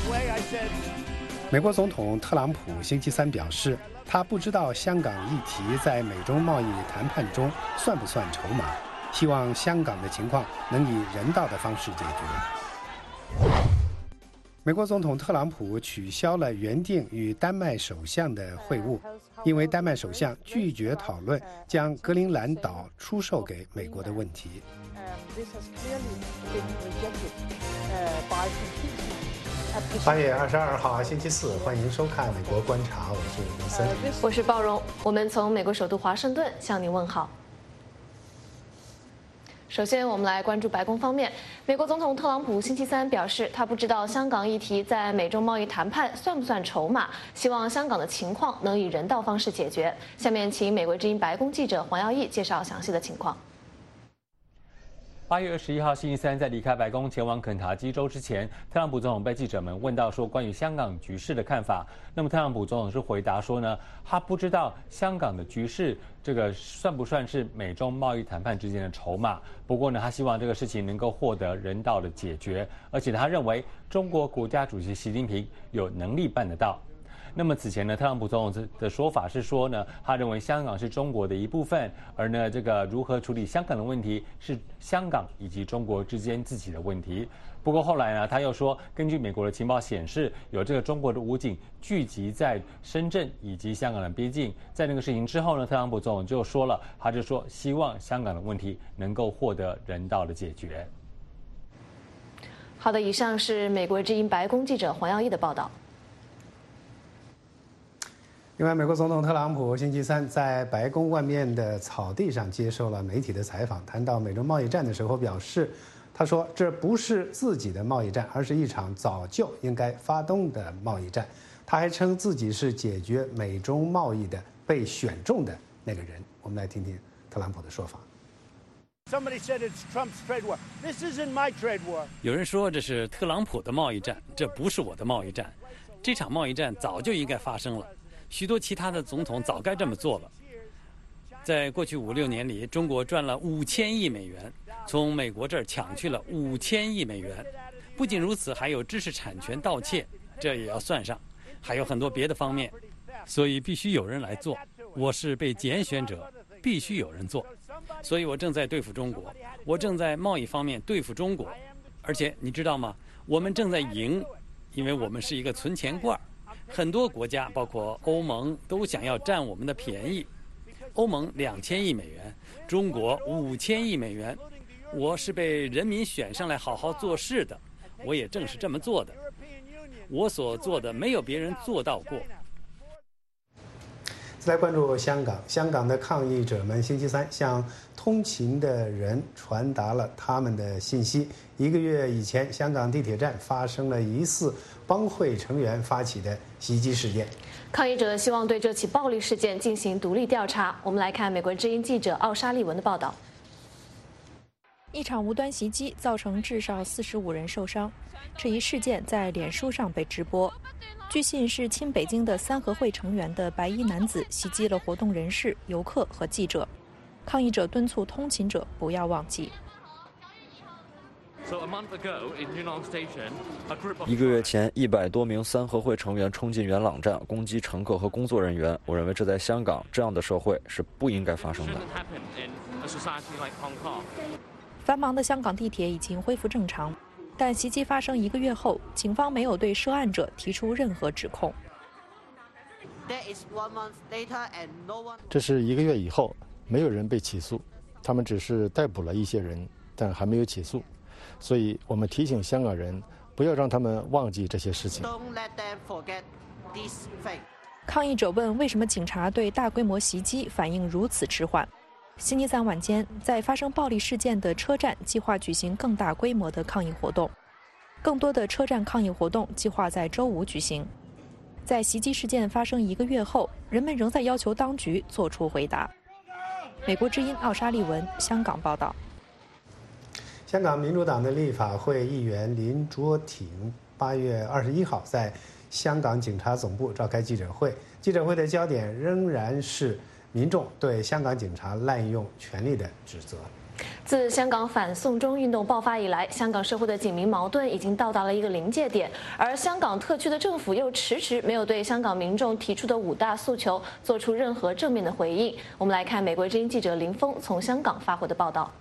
美国总统特朗普星期三表示，他不知道香港议题在美中贸易谈判中算不算筹码，希望香港的情况能以人道的方式解决。美国总统特朗普取消了原定与丹麦首相的会晤，因为丹麦首相拒绝讨论将格陵兰岛出售给美国的问题。8月22号星期四，欢迎收看《美国观察》，我是林森， 我是鲍荣，我们从美国首都华盛顿向您问好。首先，我们来关注白宫方面。美国总统特朗普星期三表示，他不知道香港议题在美中贸易谈判算不算筹码，希望香港的情况能以人道方式解决。下面，请美国之音白宫记者黄耀义介绍详细的情况。 8月21号星期三，在离开白宫前往肯塔基州之前，特朗普总统被记者们问到说关于香港局势的看法。那么特朗普总统是回答说呢，他不知道香港的局势这个算不算是美中贸易谈判之间的筹码。不过呢，他希望这个事情能够获得人道的解决，而且他认为中国国家主席习近平有能力办得到。那么此前呢，特朗普总统的说法是说呢，他认为香港是中国的一部分，而呢这个如何处理香港的问题是香港以及中国之间自己的问题。不过后来呢，他又说，根据美国的情报显示，有这个中国的武警聚集在深圳以及香港的边境。在那个事情之后呢，特朗普总统就说了，他就说希望香港的问题能够获得人道的解决。 好的，以上是美国之音白宫记者黄耀义的报道。 另外，美国总统特朗普星期三在白宫外面的草地上接受了媒体的采访，谈到美中贸易战的时候表示，他说这不是自己的贸易战，而是一场早就应该发动的贸易战。他还称自己是解决美中贸易的被选中的那个人。我们来听听特朗普的说法。 有人说这是特朗普的贸易战，这不是我的贸易战。这场贸易战早就应该发生了。许多其他的总统早该这么做了。在过去5、6年里，中国赚了5000亿美元，从美国这儿抢去了5000亿美元。不仅如此，还有知识产权盗窃，这也要算上，还有很多别的方面。所以必须有人来做。我是被拣选者，必须有人做。所以我正在对付中国，我正在贸易方面对付中国。而且你知道吗？我们正在赢，因为我们是一个存钱罐。很多国家，包括欧盟，都想要占我们的便宜。欧盟2000亿美元，中国5000亿美元。我是被人民选上来好好做事的，我也正是这么做的。我所做的没有别人做到过。 再来关注香港，香港的抗议者们星期三向通勤的人传达了他们的信息。1个月以前，香港地铁站发生了疑似帮会成员发起的袭击事件。 抗议者希望对这起暴力事件进行独立调查。我们来看美国之音记者奥沙利文的报道。 一场无端袭击造成至少45人受伤，这一事件在脸书上被直播。据信是亲北京的三合会成员的白衣男子袭击了活动人士、游客和记者。抗议者敦促通勤者不要忘记。 1个月前，100多名三合会成员冲进元朗站，攻击乘客和工作人员。我认为这在香港这样的社会是不应该发生的。 繁忙的香港地铁已经恢复正常，但袭击发生1个月后，警方没有对涉案者提出任何指控。 这是1个月以后，没有人被起诉，他们只是逮捕了一些人，但还没有起诉。所以我们提醒香港人，不要让他们忘记这些事情。 抗议者问为什么警察对大规模袭击反应如此迟缓。星期三晚间，在发生暴力事件的车站计划举行更大规模的抗议活动，更多的车站抗议活动计划在周5举行。在袭击事件发生1个月后，人们仍在要求当局做出回答。美国之音奥沙利文，香港报道。 香港民主党的立法会议员林卓廷8月21号在香港警察总部召开记者会，记者会的焦点仍然是民众对香港警察滥用权力的指责。 自香港反送中运动爆发以来，香港社会的警民矛盾已经到达了一个临界点，而香港特区的政府又迟迟没有对香港民众提出的5大诉求做出任何正面的回应。我们来看美国之音记者林峰从香港发回的报道。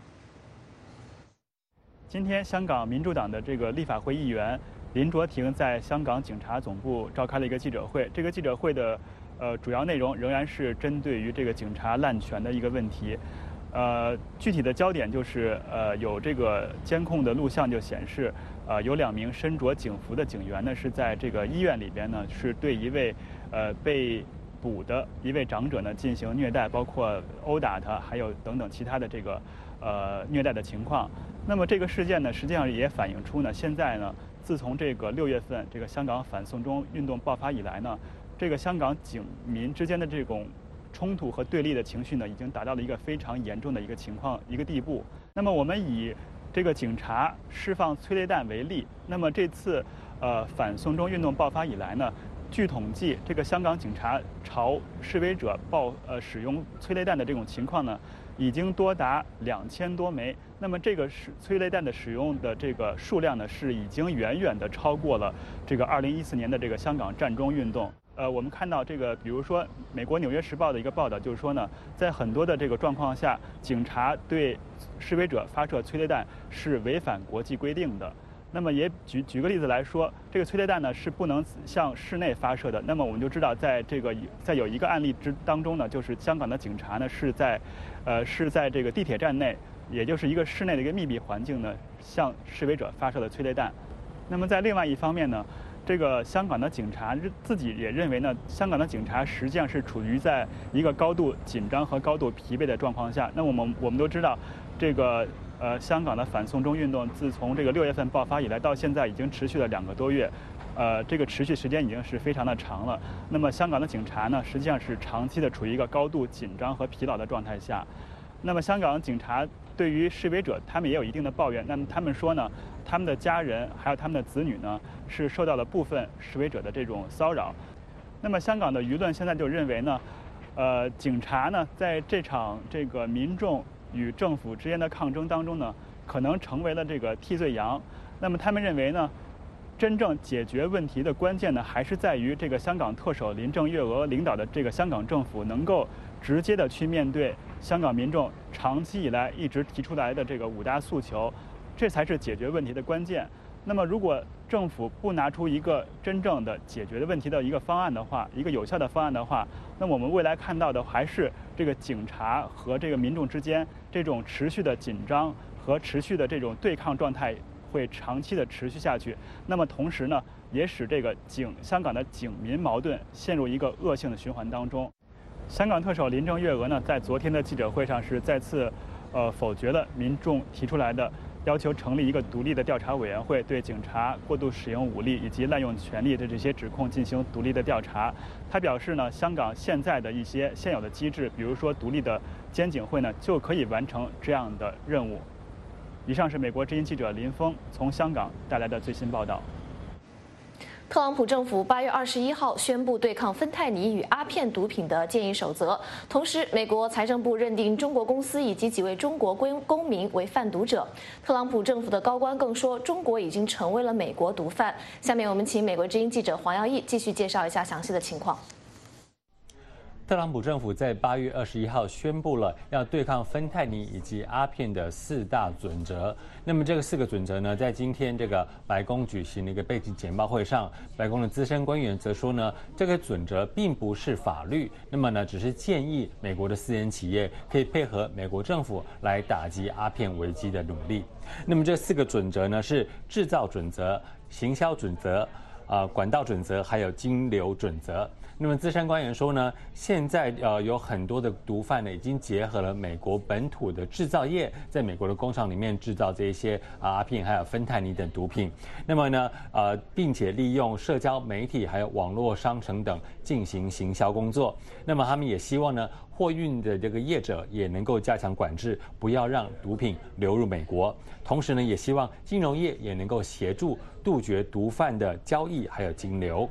今天，香港民主党的这个立法会议员林卓廷在香港警察总部召开了一个记者会。这个记者会的主要内容仍然是针对于这个警察滥权的一个问题。具体的焦点就是有这个监控的录像就显示，有2名身着警服的警员呢是在这个医院里边呢是对一位被捕的一位长者呢进行虐待，包括殴打他，还有等等其他的这个虐待的情况。那么这个事件呢，实际上也反映出呢，现在呢，自从这个6月份这个香港反送中运动爆发以来呢，这个香港警民之间的这种冲突和对立的情绪呢，已经达到了一个非常严重的一个情况、一个地步。那么我们以这个警察释放催泪弹为例，那么这次反送中运动爆发以来呢，据统计，这个香港警察朝示威者使用催泪弹的这种情况呢，已经多达2000多枚。那么这个催泪弹的使用的这个数量呢，是已经远远的超过了这个2014年的这个香港占中运动。我们看到这个，比如说美国《纽约时报》的一个报道，就是说呢，在很多的这个状况下，警察对示威者发射催泪弹是违反国际规定的。那么也举个例子来说，这个催泪弹呢是不能向室内发射的。那么我们就知道，在有一个案例当中呢，就是香港的警察呢是在这个地铁站内，也就是一个室内的一个密闭环境呢，向示威者发射了催泪弹。那么在另外一方面呢，这个香港的警察自己也认为呢，香港的警察实际上是处于在一个高度紧张和高度疲惫的状况下。那我们都知道，这个香港的反送中运动自从这个6月份爆发以来到现在已经持续了2个多月，这个持续时间已经是非常的长了。那么香港的警察呢，实际上是长期的处于一个高度紧张和疲劳的状态下。那么香港警察对于示威者，他们也有一定的抱怨。那么他们说呢，他们的家人还有他们的子女呢，是受到了部分示威者的这种骚扰。那么香港的舆论现在就认为呢，警察呢在这场这个民众与政府之间的抗争当中呢，可能成为了这个替罪羊。那么他们认为呢，真正解决问题的关键呢，还是在于这个香港特首林郑月娥领导的这个香港政府能够直接的去面对香港民众长期以来一直提出来的这个5大诉求，这才是解决问题的关键。那么如果政府不拿出一个真正的解决的问题的一个方案的话，一个有效的方案的话，那我们未来看到的还是这个警察和这个民众之间这种持续的紧张和持续的这种对抗状态会长期的持续下去。那么同时呢，也使这个香港的警民矛盾陷入一个恶性的循环当中。香港特首林郑月娥呢，在昨天的记者会上是再次否决了民众提出来的要求成立一个独立的调查委员会，对警察过度使用武力以及滥用权力的这些指控进行独立的调查。他表示呢，香港现在的一些现有的机制，比如说独立的监警会呢，就可以完成这样的任务。以上是美国之音记者林峰从香港带来的最新报道。 特朗普政府8月21号宣布对抗芬太尼与阿片毒品的建议守则，同时，美国财政部认定中国公司以及几位中国公民为贩毒者。特朗普政府的高官更说，中国已经成为了美国毒贩。下面我们请美国之音记者黄耀义继续介绍一下详细的情况。 特朗普政府在8月21号宣布了要对抗芬太尼以及阿片的4大准则。那么这个4个准则呢，在今天这个白宫举行的一个背景简报会上，白宫的资深官员则说呢，这个准则并不是法律，那么呢，只是建议美国的私人企业可以配合美国政府来打击阿片危机的努力。那么这4个准则呢，是制造准则、行销准则、管道准则，还有金流准则。那么资深官员说呢，现在有很多的毒贩呢，已经结合了美国本土的制造业，在美国的工厂里面制造这些阿片还有芬太尼等毒品。那么呢，并且利用社交媒体还有网络商城等进行行销工作。那么他们也希望呢，货运的这个业者也能够加强管制，不要让毒品流入美国。同时呢，也希望金融业也能够协助杜绝毒贩的交易还有金流。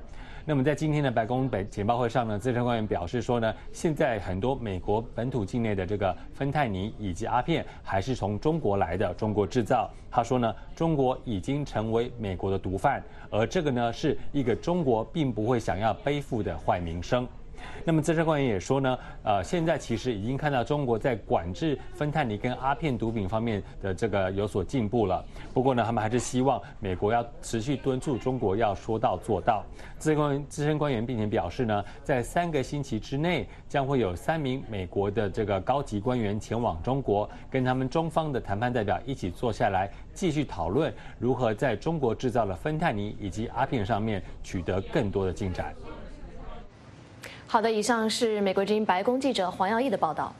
那么在今天的白宫简报会上呢，资深官员表示说呢，现在很多美国本土境内的这个芬太尼以及阿片还是从中国来的，中国制造。他说呢，中国已经成为美国的毒贩，而这个呢是一个中国并不会想要背负的坏名声。那么资深官员也说呢，现在其实已经看到中国在管制芬太尼跟阿片毒品方面的这个有所进步了。不过呢，他们还是希望美国要持续敦促中国要说到做到。资深官员并且表示呢，在3个星期之内，将会有3名美国的这个高级官员前往中国，跟他们中方的谈判代表一起坐下来，继续讨论如何在中国制造的芬太尼以及阿片上面取得更多的进展。 好的，以上是美国之音白宫记者黄耀义的报道。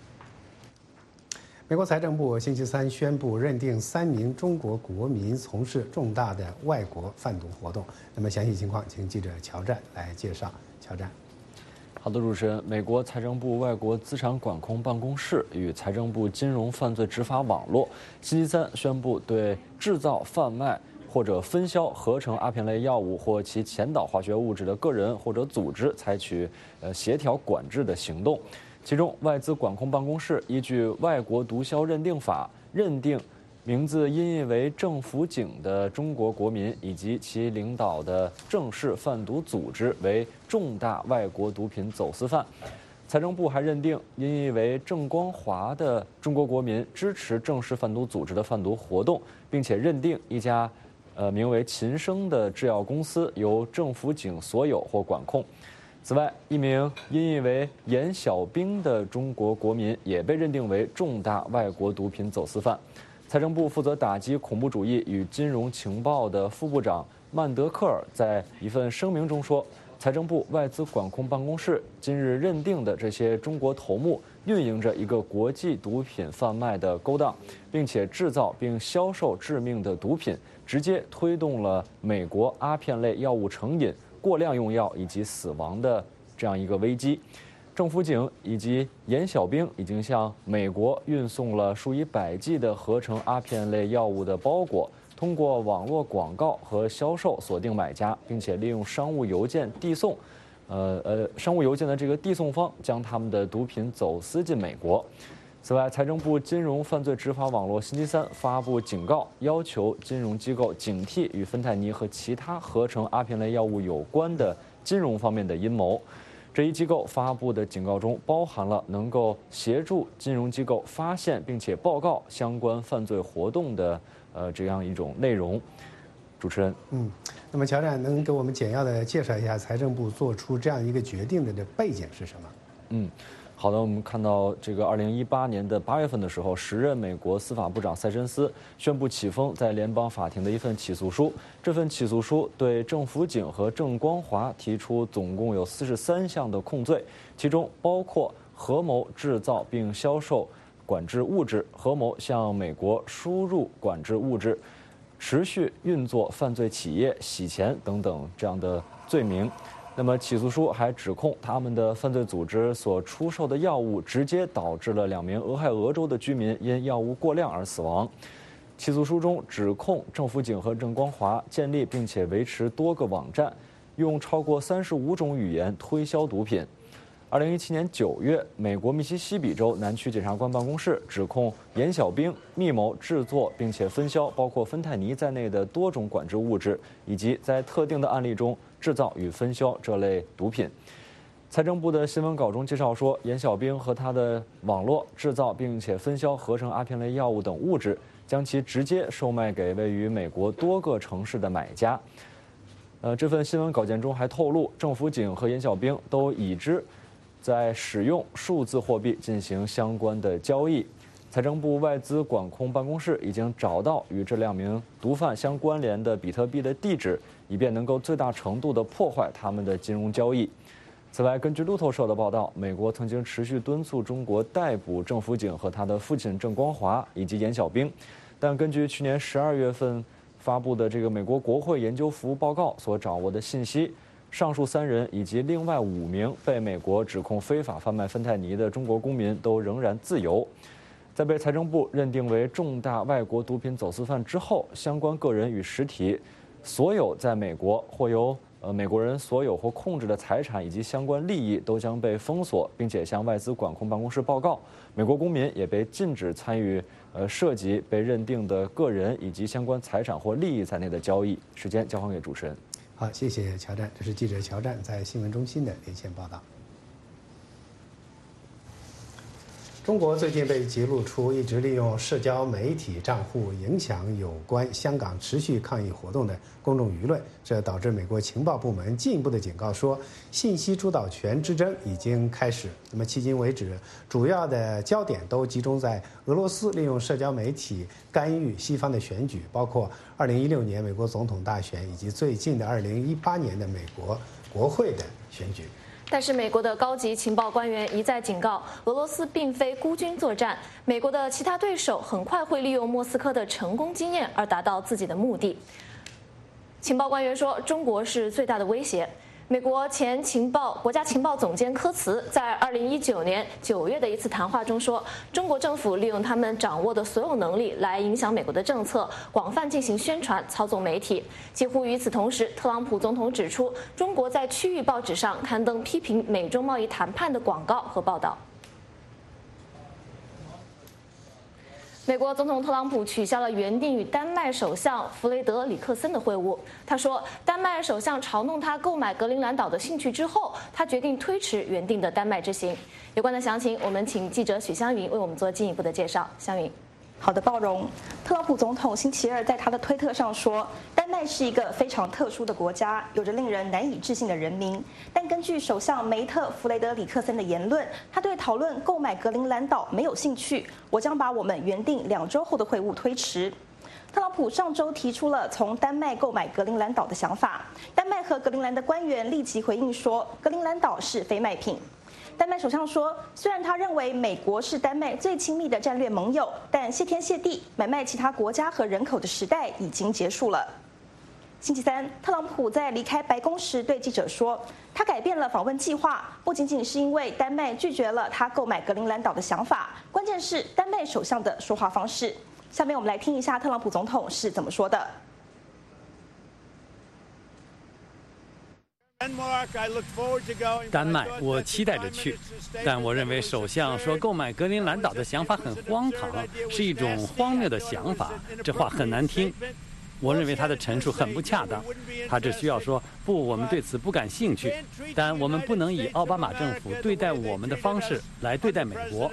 美国财政部星期三宣布认定3名中国国民从事重大的外国贩毒活动。那么详细情况，请记者乔战来介绍。乔战。 好的，主持人，美国财政部外国资产管控办公室与财政部金融犯罪执法网络星期三宣布对制造、贩卖或者分销合成阿片类药物或其前导化学物质的个人或者组织采取协调管制的行动。其中，外资管控办公室依据《外国毒枭认定法》认定名字音译为政府警的中国国民以及其领导的正式贩毒组织为重大外国毒品走私犯。财政部还认定音译为郑光华的中国国民支持正式贩毒组织的贩毒活动，并且认定一家名为秦升的制药公司由政府警所有或管控。此外，一名音译为严小兵的中国国民也被认定为重大外国毒品走私犯。财政部负责打击恐怖主义与金融情报的副部长曼德克尔在一份声明中说，财政部外资管控办公室今日认定的这些中国头目运营着一个国际毒品贩卖的勾当，并且制造并销售致命的毒品，直接推动了美国阿片类药物成瘾、过量用药以及死亡的这样一个危机。政府警以及严小兵已经向美国运送了数以百计的合成阿片类药物的包裹，通过网络广告和销售锁定买家，并且利用商务邮件递送，商务邮件的这个递送方将他们的毒品走私进美国。此外，财政部金融犯罪执法网络星期三发布警告，要求金融机构警惕与芬太尼和其他合成阿片类药物有关的金融方面的阴谋。这一机构发布的警告中包含了能够协助金融机构发现并且报告相关犯罪活动的这样一种内容。主持人， 那么乔战能给我们简要的介绍一下财政部做出这样一个决定的背景是什么？ 好的，我们看到这个2018年的8月份的时候，时任美国司法部长塞申斯宣布起封在联邦法庭的一份起诉书。这份起诉书对政府警和郑光华提出总共有43项的控罪，其中包括合谋制造并销售管制物质、合谋向美国输入管制物质、持续运作犯罪企业、洗钱等等这样的罪名。那么起诉书还指控他们的犯罪组织所出售的药物直接导致了2名俄亥俄州的居民因药物过量而死亡。起诉书中指控政府警和郑光华建立并且维持多个网站，用超过35种语言推销毒品。2017年9月，美国密西西比州南区检察官办公室指控严小兵密谋制作并且分销包括芬太尼在内的多种管制物质，以及在特定的案例中制造与分销这类毒品。财政部的新闻稿中介绍说，严小兵和他的网络制造并且分销合成阿片类药物等物质，将其直接售卖给位于美国多个城市的买家。这份新闻稿件中还透露，政府警和严小兵都已知在使用数字货币进行相关的交易。财政部外资管控办公室已经找到与这2名毒贩相关联的比特币的地址，以便能够最大程度地破坏他们的金融交易。此外，根据路透社的报道，美国曾经持续敦促中国逮捕政府警和他的父亲郑光华以及严小兵，但根据去年12月份发布的这个美国国会研究服务报告所掌握的信息，上述3人以及另外5名被美国指控非法贩卖芬太尼的中国公民都仍然自由。在被财政部认定为重大外国毒品走私犯之后，相关个人与实体所有在美国或由美国人所有或控制的财产以及相关利益都将被封锁，并且向外资管控办公室报告。美国公民也被禁止参与涉及被认定的个人以及相关财产或利益在内的交易。时间交还给主持人。 好，谢谢乔战，这是记者乔战在新闻中心的连线报道。中国最近被揭露出一直利用社交媒体账户影响有关香港持续抗议活动的公众舆论，这导致美国情报部门进一步的警告说，信息主导权之争已经开始。那么迄今为止，主要的焦点都集中在俄罗斯利用社交媒体干预西方的选举，包括2016年美国总统大选以及最近的2018年的美国国会的选举。 但是，美国的高级情报官员一再警告，俄罗斯并非孤军作战，美国的其他对手很快会利用莫斯科的成功经验而达到自己的目的。情报官员说，中国是最大的威胁。美国前国家情报总监科茨在2019年9月的一次谈话中说，中国政府利用他们掌握的所有能力来影响美国的政策，广泛进行宣传，操纵媒体。几乎与此同时，特朗普总统指出，中国在区域报纸上刊登批评美中贸易谈判的广告和报道。美国总统特朗普取消了原定与丹麦首相弗雷德里克森的会晤。他说，丹麦首相嘲弄他购买格陵兰岛的兴趣之后，他决定推迟原定的丹麦之行。有关的详情，我们请记者许湘云为我们做进一步的介绍。湘云。 好的，包容。特朗普总统星期二在他的推特上说，丹麦是一个非常特殊的国家，有着令人难以置信的人民。但根据首相梅特弗雷德里克森的言论，他对讨论购买格陵兰岛没有兴趣。我将把我们原定2周后的会晤推迟。特朗普上周提出了从丹麦购买格陵兰岛的想法，丹麦和格陵兰的官员立即回应说，格陵兰岛是非卖品。丹麦首相说，虽然他认为美国是丹麦最亲密的战略盟友，但谢天谢地，买卖其他国家和人口的时代已经结束了。星期三，特朗普在离开白宫时对记者说，他改变了访问计划，不仅仅是因为丹麦拒绝了他购买格陵兰岛的想法，关键是丹麦首相的说话方式。下面我们来听一下特朗普总统是怎么说的。 丹麦，我期待着去，但我认为首相说购买格陵兰岛的想法很荒唐，是一种荒谬的想法，这话很难听。我认为他的陈述很不恰当，他只需要说不，我们对此不感兴趣，但我们不能以奥巴马政府对待我们的方式来对待美国。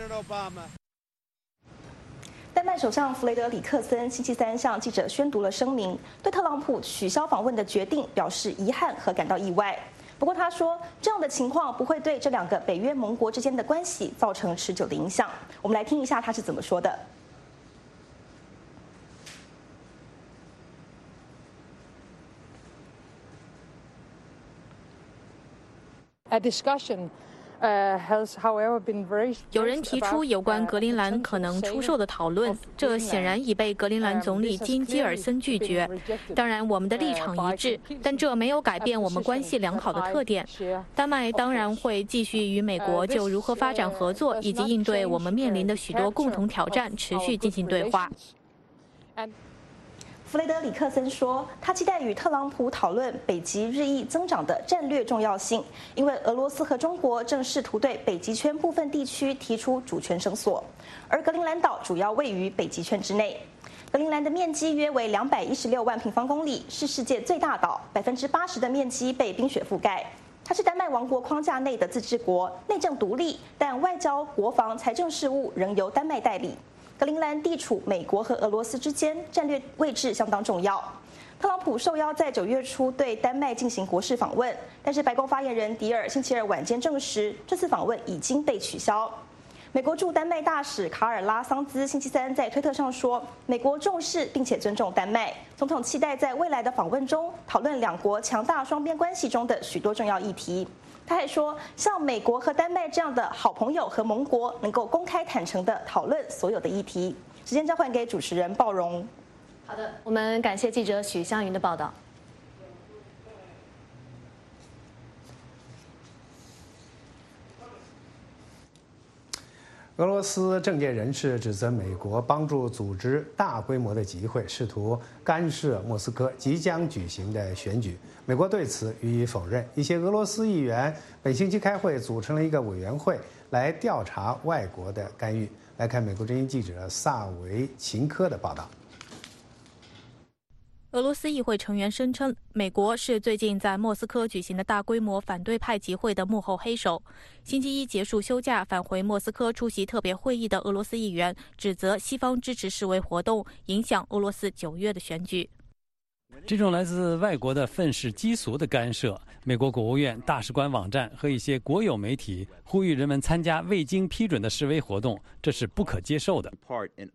丹麦首相弗雷德里克森星期三向记者宣读了声明，对特朗普取消访问的决定表示遗憾和感到意外。不过他说，这样的情况不会对这2个北约盟国之间的关系造成持久的影响。我们来听一下他是怎么说的。 有人提出有关格陵兰可能出售的讨论，这显然已被格陵兰总理金基尔森拒绝。当然，我们的立场一致，但这没有改变我们关系良好的特点。丹麦当然会继续与美国就如何发展合作以及应对我们面临的许多共同挑战持续进行对话。 弗雷德里克森说，他期待与特朗普讨论北极日益增长的战略重要性，因为俄罗斯和中国正试图对北极圈部分地区提出主权绳索，而格陵兰岛主要位于北极圈之内。格陵兰的面积约为216万平方公里，是世界最大岛，80%的面积被冰雪覆盖。它是丹麦王国框架内的自治国，内政独立，但外交、国防、财政事务仍由丹麦代理。格陵兰地处美国和俄罗斯之间，战略位置相当重要。特朗普受邀在9月初对丹麦进行国事访问，但是白宫发言人迪尔星期二晚间证实，这次访问已经被取消。美国驻丹麦大使卡尔拉桑兹星期三在推特上说，美国重视并且尊重丹麦，总统期待在未来的访问中讨论2国强大双边关系中的许多重要议题。他还说，像美国和丹麦这样的好朋友和盟国，能够公开坦诚地讨论所有的议题。时间交还给主持人鲍荣。 好的，我们感谢记者许湘云的报道。 俄罗斯政界人士指责美国帮助组织大规模的集会，试图干涉莫斯科即将举行的选举。美国对此予以否认。一些俄罗斯议员本星期开会，组成了一个委员会来调查外国的干预。来看美国之音记者萨维琴科的报道。 俄罗斯议会成员声称，美国是最近在莫斯科举行的大规模反对派集会的幕后黑手。星期一结束休假返回莫斯科出席特别会议的俄罗斯议员指责西方支持示威活动影响俄罗斯9月的选举。 这种来自外国的愤世嫉俗的干涉，美国国务院、大使馆网站和一些国有媒体呼吁人们参加未经批准的示威活动，这是不可接受的。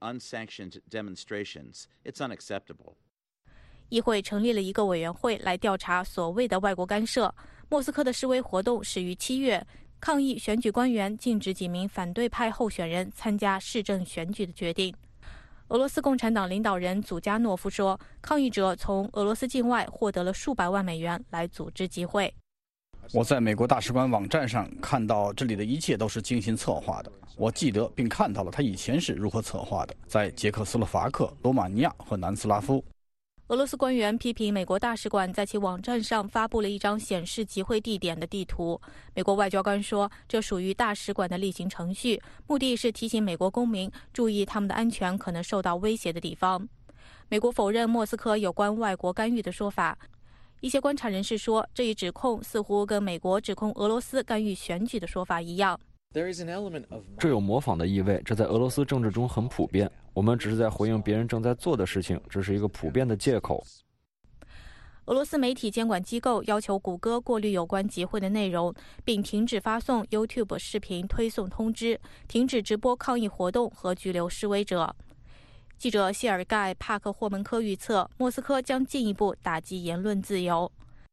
议会成立了一个委员会来调查所谓的外国干涉。莫斯科的示威活动始于7月，抗议选举官员禁止几名反对派候选人参加市政选举的决定。俄罗斯共产党领导人祖加诺夫说，抗议者从俄罗斯境外获得了数百万美元来组织集会。 我在美国大使馆网站上看到这里的一切都是精心策划的。我记得并看到了他以前是如何策划的，在捷克斯洛伐克、罗马尼亚和南斯拉夫。 俄罗斯官员批评美国大使馆在其网站上发布了一张显示集会地点的地图。美国外交官说，这属于大使馆的例行程序，目的是提醒美国公民注意他们的安全可能受到威胁的地方。美国否认莫斯科有关外国干预的说法。一些观察人士说，这一指控似乎跟美国指控俄罗斯干预选举的说法一样。 这有模仿的意味，这在俄罗斯政治中很普遍。我们只是在回应别人正在做的事情，这是一个普遍的借口。 俄罗斯媒体监管机构要求谷歌过滤有关集会的内容，并停止发送 YouTube 视频推送通知，停止直播抗议活动和拘留示威者。记者谢尔盖·帕克霍门科预测，莫斯科将进一步打击言论自由。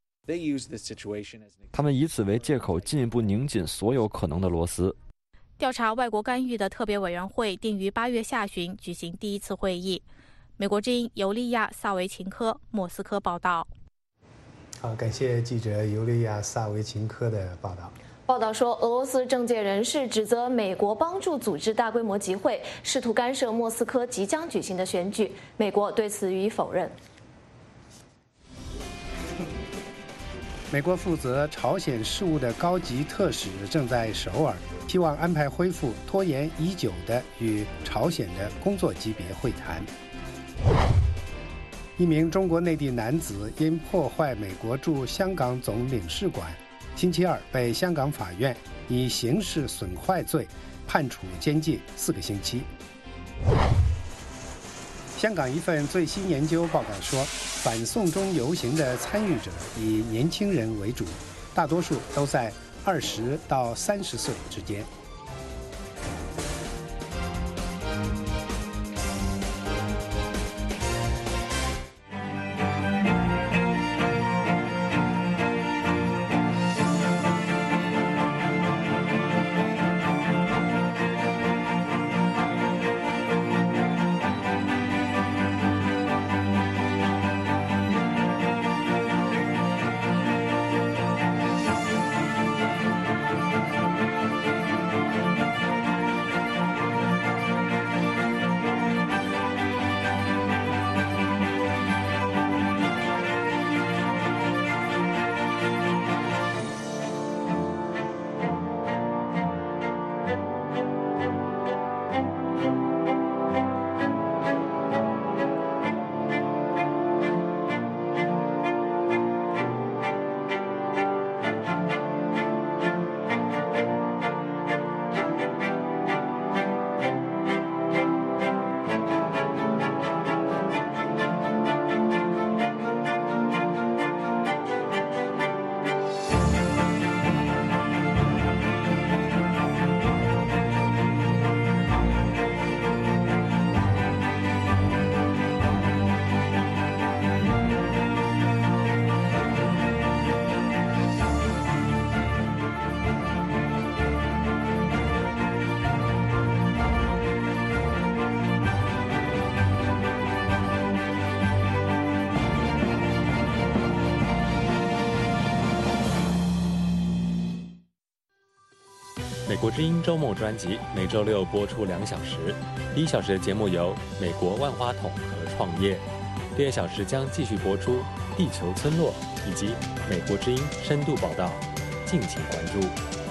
他们以此为借口，进一步拧紧所有可能的螺丝。 调查外国干预的特别委员会定于8月下旬举行第一次会议。美国之音尤利亚·萨维琴科莫斯科报道。 好，感谢记者尤利亚·萨维琴科的报道。 报道说，俄罗斯政界人士指责美国帮助组织大规模集会，试图干涉莫斯科即将举行的选举。美国对此予以否认。 美国负责朝鲜事务的高级特使正在首尔，希望安排恢复拖延已久的与朝鲜的工作级别会谈。一名中国内地男子因破坏美国驻香港总领事馆，星期二被香港法院以刑事损坏罪判处监禁4个星期。香港一份最新研究报告说，反送中游行的参与者以年轻人为主，大多数都在20到30岁之间。 国之音周末专辑每周六播出2小时，第1小时的节目由美国万花筒和创业，第2小时将继续播出地球村落以及美国之音深度报道，敬请关注。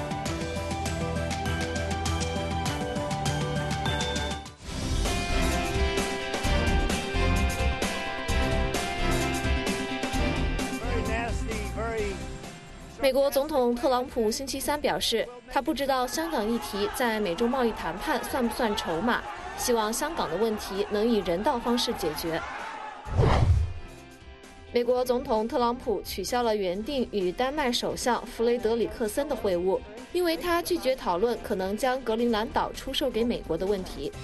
美国总统特朗普星期三表示，他不知道香港议题在美中贸易谈判算不算筹码，希望香港的问题能以人道方式解决。美国总统特朗普取消了原定与丹麦首相弗雷德里克森的会晤，因为他拒绝讨论可能将格陵兰岛出售给美国的问题。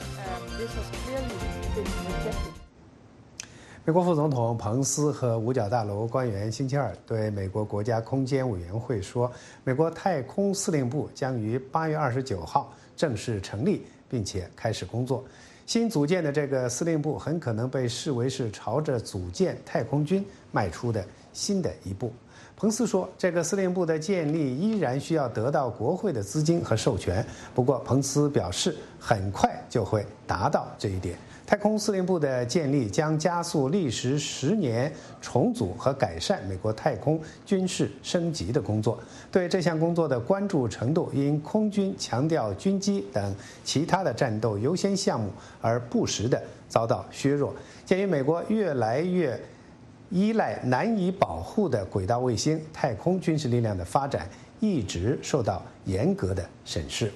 美国副总统彭斯和五角大楼官员星期二对美国国家空间委员会说，美国太空司令部将于8月29号正式成立，并且开始工作。新组建的这个司令部很可能被视为是朝着组建太空军迈出的新的一步。彭斯说，这个司令部的建立依然需要得到国会的资金和授权，不过彭斯表示很快就会达到这一点。太空司令部的建立将加速历时10年重组和改善美国太空军事升级的工作。对这项工作的关注程度因空军强调军机等其他的战斗优先项目而不时地遭到削弱。鉴于美国越来越依赖难以保护的轨道卫星，太空军事力量的发展一直受到严格的审视。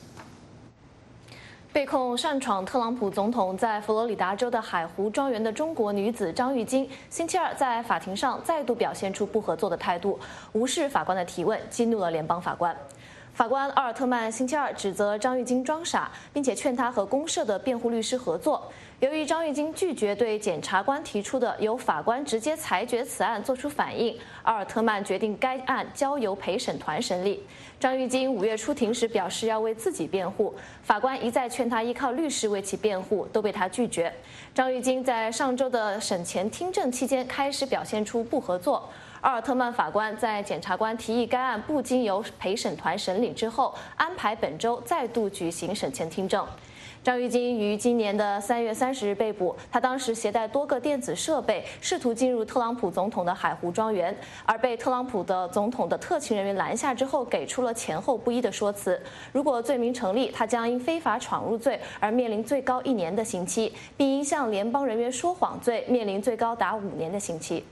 被控擅闯特朗普总统在佛罗里达州的海湖庄园的中国女子张玉晶，星期二在法庭上再度表现出不合作的态度，无视法官的提问，激怒了联邦法官。法官奥尔特曼星期二指责张玉晶装傻，并且劝她和公社的辩护律师合作。由于张玉晶拒绝对检察官提出的由法官直接裁决此案做出反应，奥尔特曼决定该案交由陪审团审理。张玉晶5月出庭时表示要为自己辩护，法官一再劝她依靠律师为其辩护，都被她拒绝。张玉晶在上周的审前听证期间开始表现出不合作。奥尔特曼法官在检察官提议该案不经由陪审团审理之后，安排本周再度举行审前听证。张玉晶于今年的3月30日被捕，他当时携带多个电子设备，试图进入特朗普总统的海湖庄园，而被特朗普的总统的特勤人员拦下之后，给出了前后不一的说辞。如果罪名成立，他将因非法闯入罪而面临最高1年的刑期，并因向联邦人员说谎罪面临最高达5年的刑期。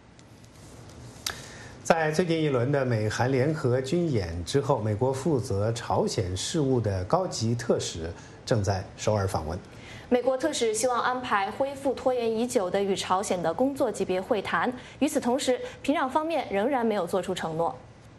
在最近一轮的美韩联合军演之后，美国负责朝鲜事务的高级特使正在首尔访问。 美国特使希望安排恢复拖延已久的与朝鲜的工作级别会谈。与此同时，平壤方面仍然没有做出承诺。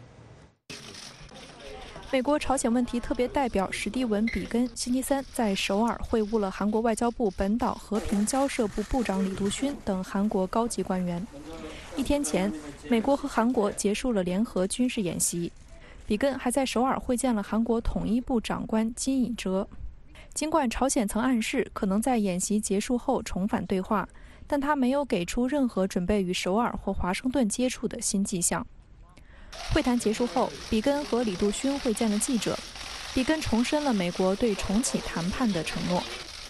美国朝鲜问题特别代表史蒂文·比根星期三在首尔会晤了韩国外交部本岛和平交涉部部长李杜勋等韩国高级官员。1天前，美国和韩国结束了联合军事演习。比根还在首尔会见了韩国统一部长官金以哲。尽管朝鲜曾暗示可能在演习结束后重返对话，但他没有给出任何准备与首尔或华盛顿接触的新迹象。会谈结束后，比根和李杜勋会见了记者。比根重申了美国对重启谈判的承诺。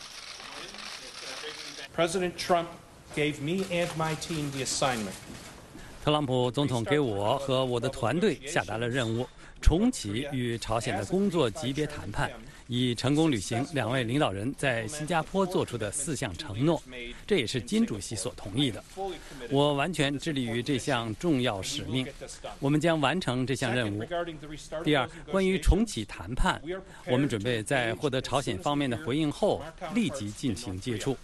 President Trump gave me and my team the assignment. 特朗普总统给我和我的团队下达了任务，重启与朝鲜的工作级别谈判，以成功履行2位领导人在新加坡做出的4项承诺，这也是金主席所同意的。我完全致力于这项重要使命，我们将完成这项任务。第二，关于重启谈判，我们准备在获得朝鲜方面的回应后，立即进行接触。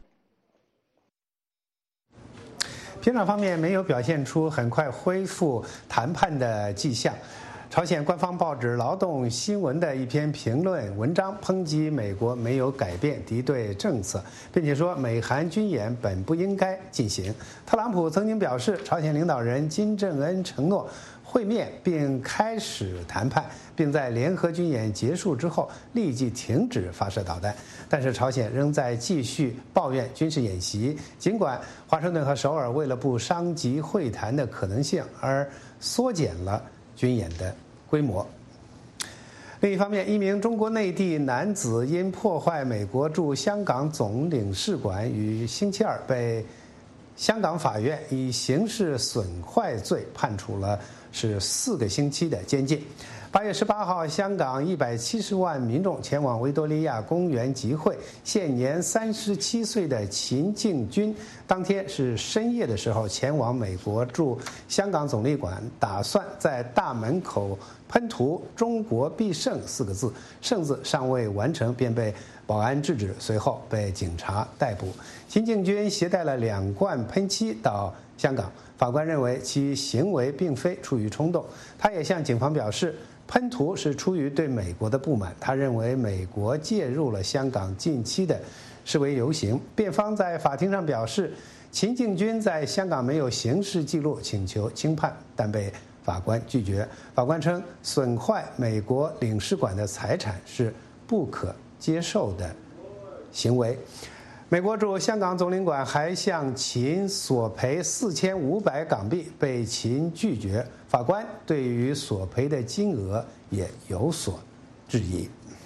平壤方面没有表现出很快恢复谈判的迹象。朝鲜官方报纸《劳动新闻》的一篇评论文章抨击美国没有改变敌对政策，并且说美韩军演本不应该进行。特朗普曾经表示，朝鲜领导人金正恩承诺会面并开始谈判，并在联合军演结束之后立即停止发射导弹。但是朝鲜仍在继续抱怨军事演习，尽管华盛顿和首尔为了不伤及会谈的可能性而缩减了军演的规模。 另一方面，一名中国内地男子因破坏美国驻香港总领事馆，于星期二被香港法院以刑事损坏罪判处了4个星期的监禁。8月18号，香港170万民众前往维多利亚公园集会，现年37岁的秦敬军，当天是深夜的时候前往美国驻香港总领馆，打算在大门口喷涂“中国必胜”4个字，胜字尚未完成便被保安制止，随后被警察逮捕。秦敬军携带了2罐喷漆到香港，法官认为其行为并非出于冲动。他也向警方表示，喷涂是出于对美国的不满，他认为美国介入了香港近期的示威游行。辩方在法庭上表示，秦敬军在香港没有刑事记录，请求轻判，但被法官拒绝。法官称，损坏美国领事馆的财产是不可接受的行为。美国驻香港总领馆还向秦索赔4500港币，被秦拒绝。法官对于索赔的金额也有所质疑。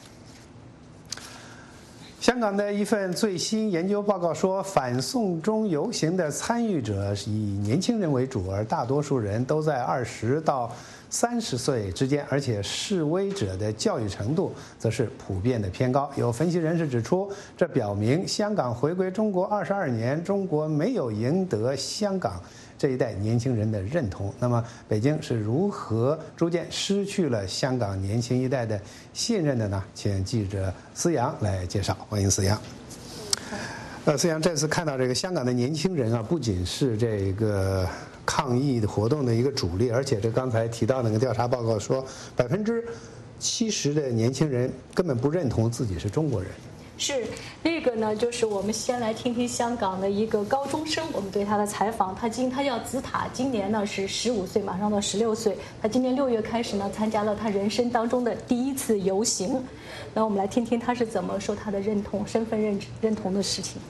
香港的一份最新研究报告说，反送中游行的参与者以年轻人为主，而大多数人都在20到30岁之间，而且示威者的教育程度则是普遍的偏高。有分析人士指出，这表明香港回归中国22年，中国没有赢得香港这一代年轻人的认同。那么，北京是如何逐渐失去了香港年轻一代的信任的呢？请记者思阳来介绍。欢迎思阳。思阳，这次看到这个香港的年轻人啊，不仅是这个抗议的活动的一个主力，而且这刚才提到那个调查报告说，70%的年轻人根本不认同自己是中国人。 是，那个呢，就是我们先来听听香港的一个高中生，我们对他的采访。他叫子塔，今年呢是15岁，马上到16岁。他今年6月开始呢，参加了他人生当中的第一次游行。那我们来听听他是怎么说他的身份认同的事情。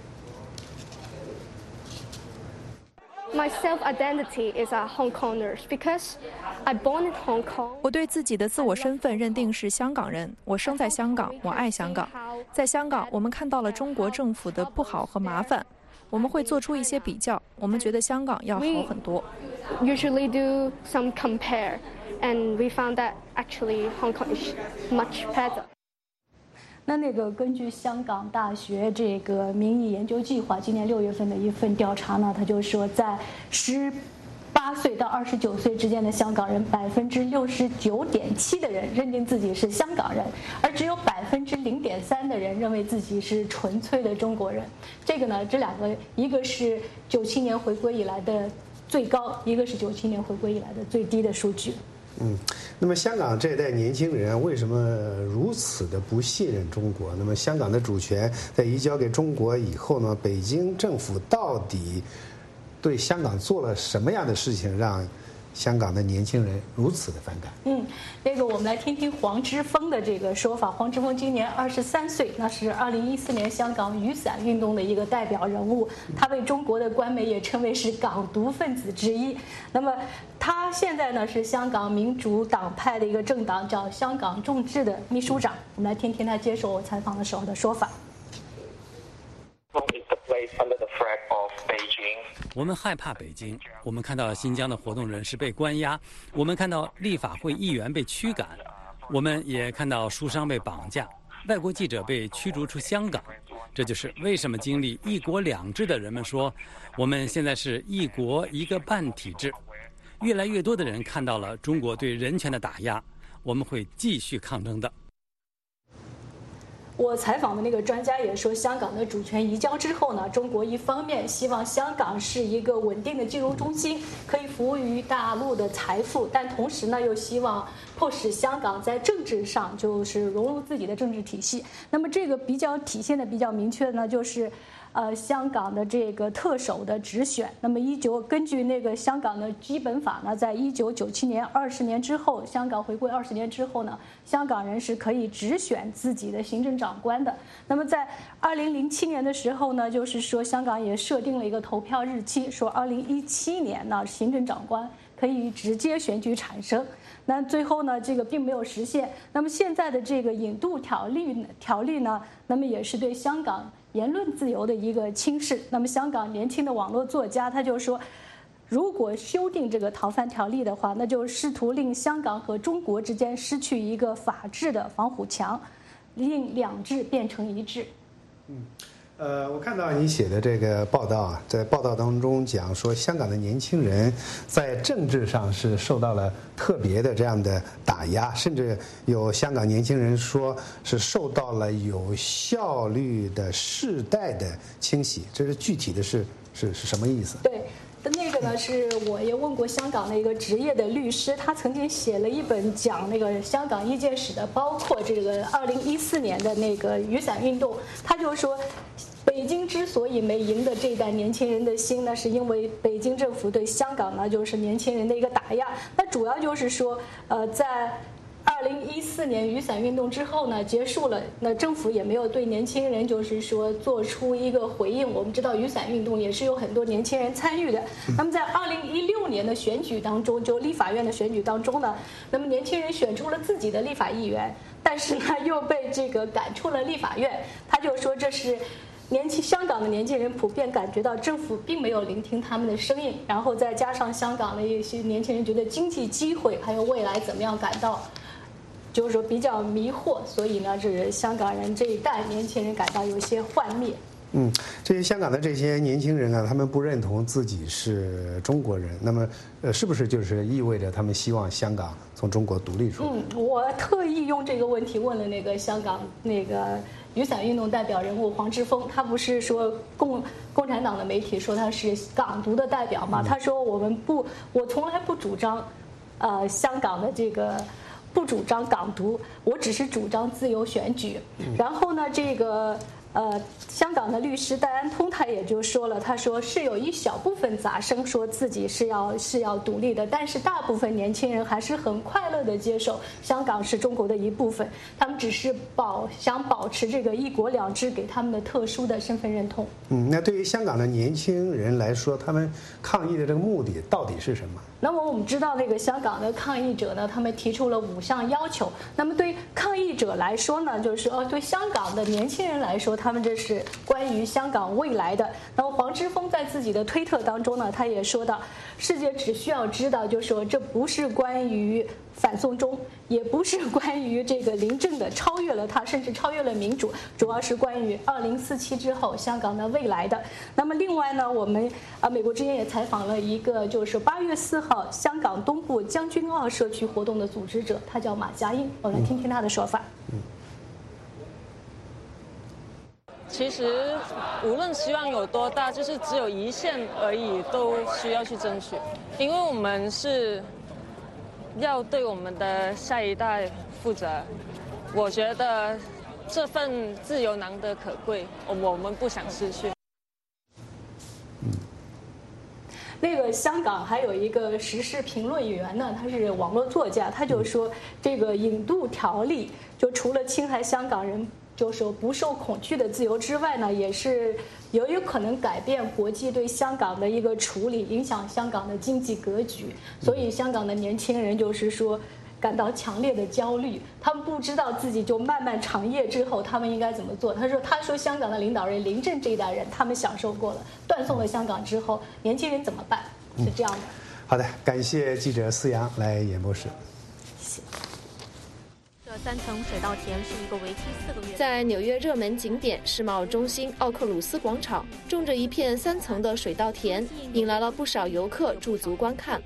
My self-identity is a Hong Konger because I born in Hong Kong. 我对自己的自我身份认定是香港人，我生在香港，我爱香港。在香港，我们看到了中国政府的不好和麻烦，我们会做出一些比较，我们觉得香港要好很多。 We usually do some compare, and we found that actually Hong Kong is much better. 那个根据香港大学这个民意研究计划今年6月份的一份调查呢，他就说在18岁到29岁之间的香港人，69.7%的人认定自己是香港人，而只有0.3%的人认为自己是纯粹的中国人。这个呢，这两个一个是97年回归以来的最高，一个是97年回归以来的最低的数据。 那么香港这一代年轻人为什么如此的不信任中国？那么香港的主权在移交给中国以后呢，北京政府到底对香港做了什么样的事情，让香港的年轻人如此的反感？ 那个我们来听听黄之锋的这个说法。黄之锋今年23岁，那是2014年香港雨伞运动的一个代表人物，他被中国的官媒也称为是港独分子之一。那么他现在呢是香港民主党派的一个政党叫香港众志的秘书长。我们来听听他接受我采访的时候的说法。 我们害怕北京，我们看到新疆的活动人士被关押，我们看到立法会议员被驱赶，我们也看到书商被绑架，外国记者被驱逐出香港。这就是为什么经历1国2制的人们说，我们现在是1国1个半体制。越来越多的人看到了中国对人权的打压，我们会继续抗争的。 我采访的那个专家也说，香港的主权移交之后呢，中国一方面希望香港是一个稳定的金融中心，可以服务于大陆的财富，但同时呢，又希望迫使香港在政治上就是融入自己的政治体系。那么这个体现的比较明确的呢，就是香港的这个特首的直选。那么根据那个香港的基本法呢，在1997年20年之后，香港回归20年之后呢，香港人是可以直选自己的行政长官的。那么在2007年的时候呢，就是说香港也设定了一个投票日期，说2017年呢，行政长官可以直接选举产生。 那最后呢，这个并没有实现。那么现在的这个引渡条例呢，那么也是对香港言论自由的一个轻视。那么香港年轻的网络作家他就说，如果修订这个逃犯条例的话，那就试图令香港和中国之间失去一个法治的防火墙，令两制变成一制。 我看到你写的这个报道啊，在报道当中讲说，香港的年轻人在政治上是受到了特别的这样的打压，甚至有香港年轻人说是受到了有效率的世代的清洗，这是具体的是什么意思？ 对。那个呢，是我也问过香港的一个职业的律师，他曾经写了一本讲那个香港意见史的，包括这个2014年的那个雨伞运动，他就说，北京之所以没赢得这一代年轻人的心呢，是因为北京政府对香港呢就是年轻人的一个打压。那主要就是说，在2014年雨伞运动之后呢，结束了，那政府也没有对年轻人就是说做出一个回应。我们知道雨伞运动也是有很多年轻人参与的。那么在2016年的选举当中，就立法院的选举当中呢，那么年轻人选出了自己的立法议员，但是呢又被这个赶出了立法院。他就说这是香港的年轻人普遍感觉到政府并没有聆听他们的声音，然后再加上香港的一些年轻人觉得经济机会还有未来怎么样感到就是说比较迷惑，所以呢，是香港人这一代年轻人感到有些幻灭。 这些香港的这些年轻人啊，他们不认同自己是中国人，那么是不是就是意味着他们希望香港从中国独立出来？ 我特意用这个问题问了那个香港那个雨伞运动代表人物黄之锋，他不是说共产党的媒体说他是港独的代表吗？他说我从来不主张，香港的这个。不主张港独，我只是主张自由选举。然后呢，这个香港的律师戴安通他也就说了，他说是有一小部分杂声说自己是要独立的，但是大部分年轻人还是很快乐的接受香港是中国的一部分，他们只是想保持这个一国两制给他们的特殊的身份认同。 那对于香港的年轻人来说，他们抗议的这个目的到底是什么？ 那么我们知道，那个香港的抗议者呢，他们提出了5项要求。那么对抗议者来说呢，就是说，对香港的年轻人来说，他们这是关于香港未来的。那么黄之锋在自己的推特当中呢，他也说到，世界只需要知道，就是说，这不是关于反送中，也不是关于这个临阵的超越了它，甚至超越了民主，主要是关于2047之后香港的未来的。那么另外呢，我们美国之音也采访了一个就是8月4号香港东部将军澳社区活动的组织者，他叫马家英，我们来听听他的说法。 其实无论希望有多大，就是只有一线而已，都需要去争取，因为我们是要对我们的下一代负责。我觉得这份自由难得可贵，我们不想失去。 那个香港还有一个时事评论员呢，他是网络作家，他就说这个引渡条例就除了侵害香港人就是不受恐惧的自由之外呢，也是有可能改变国际对香港的一个处理，影响香港的经济格局。所以香港的年轻人就是说感到强烈的焦虑，他们不知道自己就漫漫长夜之后他们应该怎么做。他说香港的领导人临阵这一代人他们享受过了，断送了香港之后年轻人怎么办，是这样的。 好的，感谢记者思阳来演播室。 这3层水稻田是一个为期4个月。 在纽约热门景点世贸中心奥克鲁斯广场，种着一片3层的水稻田，引来了不少游客驻足观看。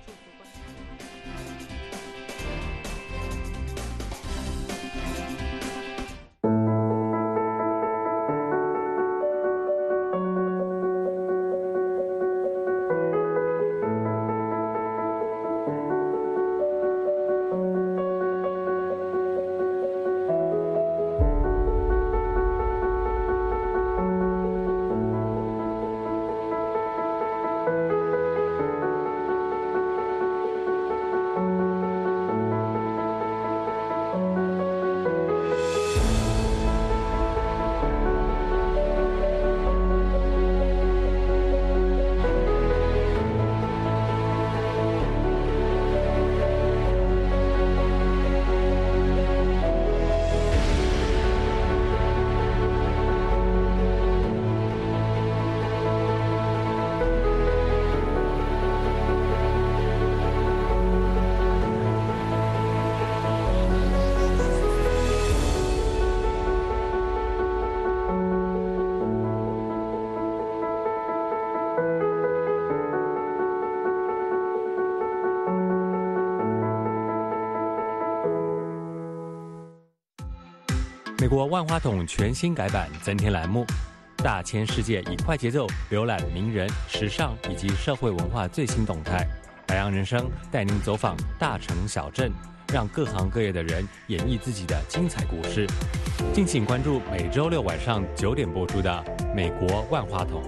美国万花筒全新改版，增添栏目，大千世界以快节奏浏览名人、时尚以及社会文化最新动态。百样人生带您走访大城小镇，让各行各业的人演绎自己的精彩故事。敬请关注每周六晚上9点播出的《美国万花筒》。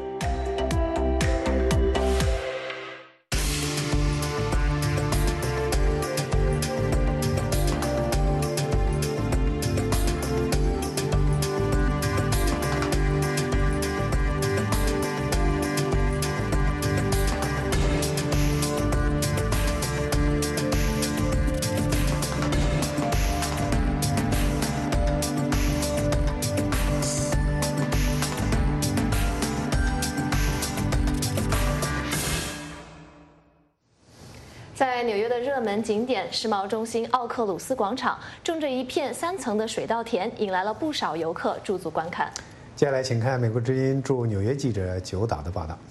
在纽约的热门景点世贸中心奥克鲁斯广场，种着一片3层的水稻田，引来了不少游客驻足观看。 接下来，请看美国之音驻纽约记者九岛的报道。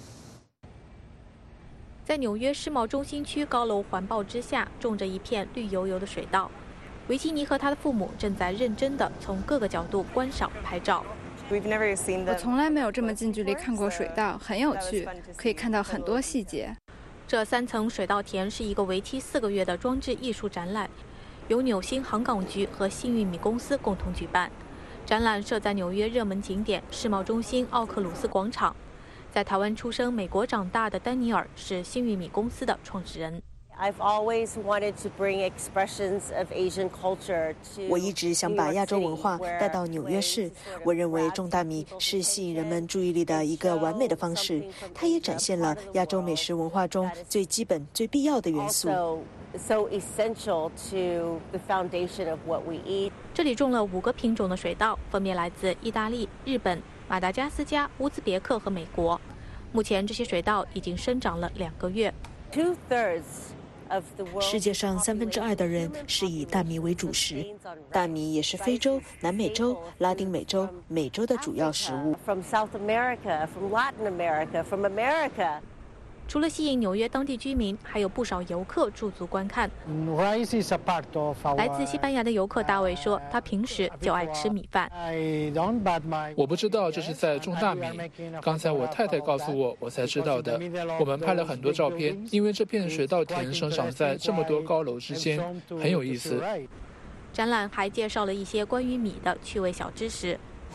在纽约世贸中心区高楼环抱之下，种着一片绿油油的水稻。维基尼和他的父母正在认真地从各个角度观赏拍照。 我从来没有这么近距离看过水稻，很有趣，可以看到很多细节。 这3层水稻田是一个为期4个月的装置艺术展览，由纽新航港局和新玉米公司共同举办。展览设在纽约热门景点世贸中心奥克鲁斯广场。在台湾出生、美国长大的丹尼尔是新玉米公司的创始人。 我一直想把亚洲文化带到纽约市。我认为种大米是吸引人们注意力的一个完美的方式，它也展现了亚洲美食文化中最基本、最必要的元素。 这里种了5个品种的水稻，分别来自意大利、日本、马达加斯加、乌兹别克和美国。目前这些水稻已经生长了2个月。 世界上2/3的人是以大米为主食，大米也是非洲、南美洲、拉丁美洲、美洲的主要食物。 除了吸引纽约当地居民，还有不少游客驻足观看。来自西班牙的游客大卫说，他平时就爱吃米饭。 我不知道这是在种大米，刚才我太太告诉我，我才知道的。我们拍了很多照片，因为这片水稻田生长在这么多高楼之间，很有意思。 展览还介绍了一些关于米的趣味小知识。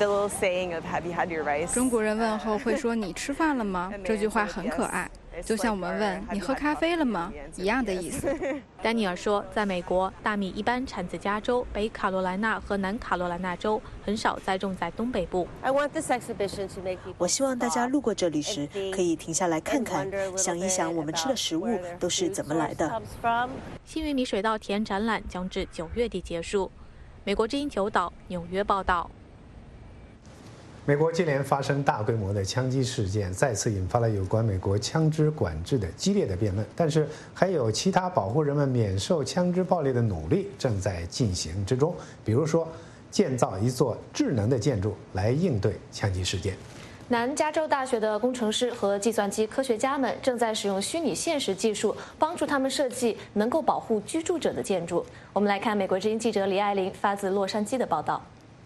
中国人问候会说你吃饭了吗？这句话很可爱，就像我们问你喝咖啡了吗一样的意思。 丹尼尔说，在美国，大米一般产自加州、北卡罗来纳和南卡罗来纳州，很少栽种在东北部。 我希望大家路过这里时可以停下来看看，想一想我们吃的食物都是怎么来的。 新玉米水稻田展览将至9月底结束。美国之音九岛纽约报道。 美国接连发生大规模的枪击事件，再次引发了有关美国枪支管制的激烈的辩论。但是，还有其他保护人们免受枪支暴力的努力正在进行之中。比如说，建造一座智能的建筑来应对枪击事件。 南加州大学的工程师和计算机科学家们正在使用虚拟现实技术，帮助他们设计能够保护居住者的建筑。我们来看美国之音记者李爱玲发自洛杉矶的报道。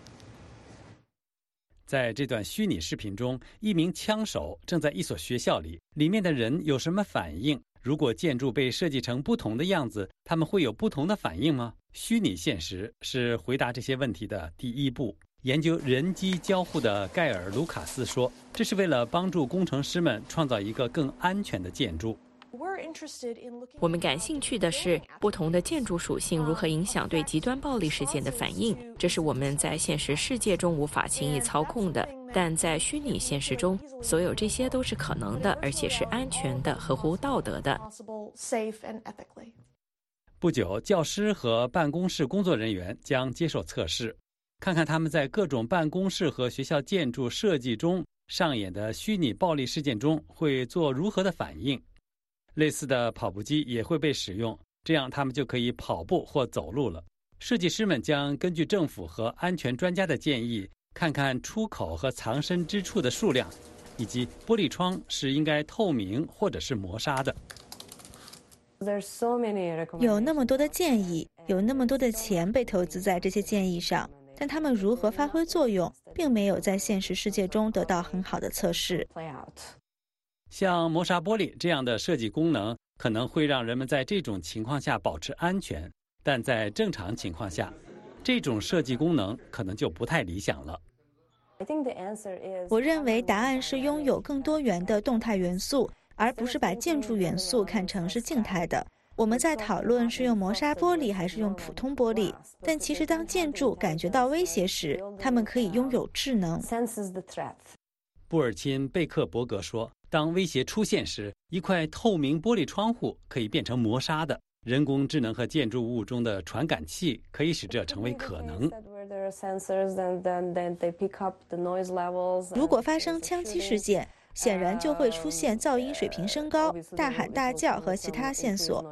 在这段虚拟视频中，一名枪手正在一所学校里，里面的人有什么反应？如果建筑被设计成不同的样子，他们会有不同的反应吗？虚拟现实是回答这些问题的第一步。研究人机交互的盖尔·卢卡斯说，这是为了帮助工程师们创造一个更安全的建筑。 我们感兴趣的是不同的建筑属性如何影响对极端暴力事件的反应，这是我们在现实世界中无法轻易操控的，但在虚拟现实中，所有这些都是可能的，而且是安全的、合乎道德的。 不久，教师和办公室工作人员将接受测试，看看他们在各种办公室和学校建筑设计中上演的虚拟暴力事件中会做如何的反应。类似的跑步机也会被使用，这样他们就可以跑步或走路了。设计师们将根据政府和安全专家的建议，看看出口和藏身之处的数量，以及玻璃窗是应该透明或者是磨砂的。 有那么多的建议，有那么多的钱被投资在这些建议上。 但它们如何发挥作用，并没有在现实世界中得到很好的测试。 像磨砂玻璃这样的设计功能，可能会让人们在这种情况下保持安全，但在正常情况下，这种设计功能可能就不太理想了。 我认为答案是拥有更多元的动态元素，而不是把建筑元素看成是静态的。我们在讨论是用磨砂玻璃还是用普通玻璃，但其实当建筑感觉到威胁时，它们可以拥有智能。 布尔钦贝克伯格说，当威胁出现时，一块透明玻璃窗户可以变成磨砂的。人工智能和建筑物中的传感器可以使这成为可能。 如果发生枪击事件，显然就会出现噪音水平升高、大喊大叫和其他线索。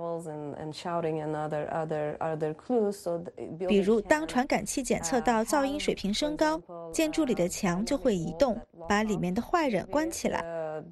比如，当传感器检测到噪音水平升高，建筑里的墙就会移动，把里面的坏人关起来。